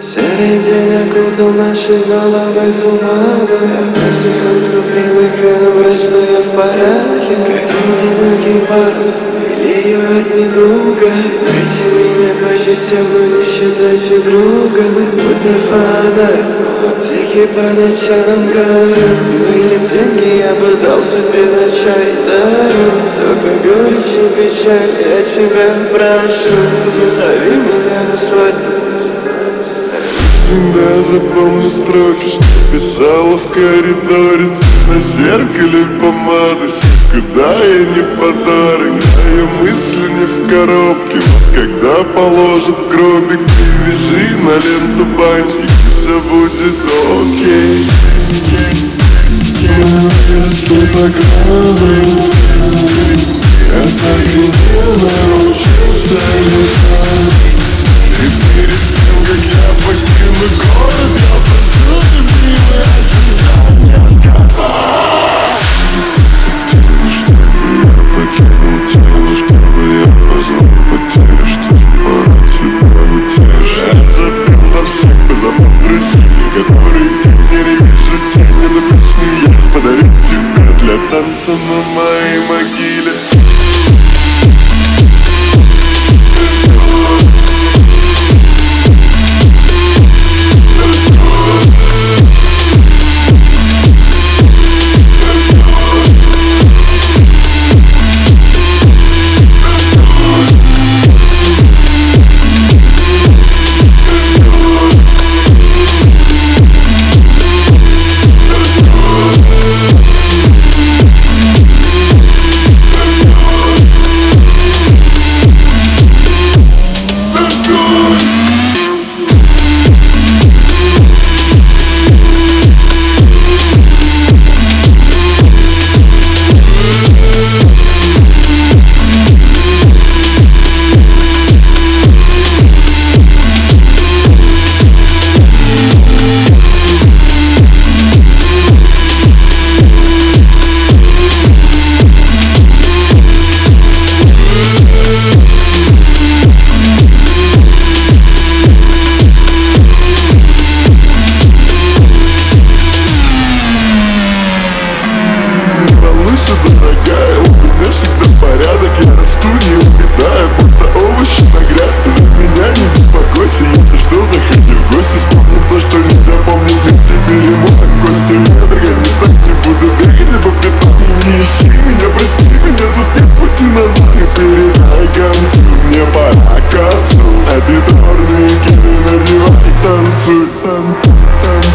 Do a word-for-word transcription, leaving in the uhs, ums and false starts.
Серый день окутал наши головы туманом. Я потихоньку привыкаю врать, что я в порядке. Как одинокий парус, белею от недуга. Считайте меня по частям, но не считайте друга. Будто фонарь, в аптеке по ночам горю. Были б деньги, я бы дал судьбе на чай дарю. Только горечь и печаль, я тебя прошу, не зови меня на свадьбу. Да, запомни строки, что писала в коридоре. Ты на зеркале помады, куда я не подарок. Мои мысли не в коробке, когда положат в гробик. Привяжи на ленту бантик, все будет окей. Фотограммы, я так и не научился. Танца на моей могиле. А ты дорные кеды надевай, танцуй, танцуй, танцуй.